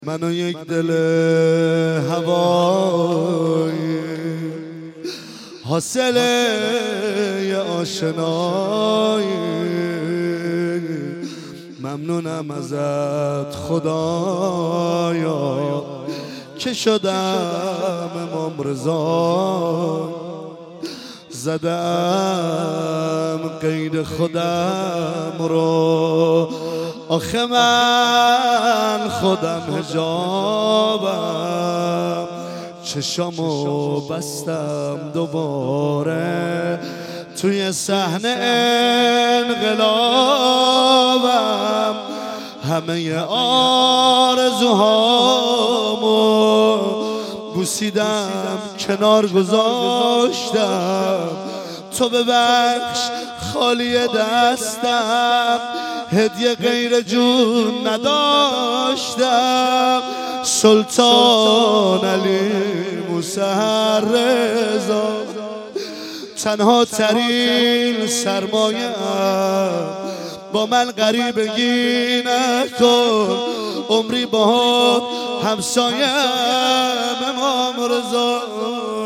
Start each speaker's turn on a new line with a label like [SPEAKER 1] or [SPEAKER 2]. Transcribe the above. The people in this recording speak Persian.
[SPEAKER 1] من و یک دل هوایی حاصل یه آشنایی، ممنونم ازت خدایا که شدم امام رضا، زدم قید خودم رو، آخه من خودم حجابم، چشامو بستم دوباره توی صحنه انقلابم، همه آرزوهامو بوسیدم کنار گذاشتم، تو ببخش خالی دستم، هدیه غیر جون نداشتم، سلطان علی موسی رضا تنها ترین سرمایه‌ام، با من غریبگی نکن، عمری باهات همسایه‌ام امام رضا.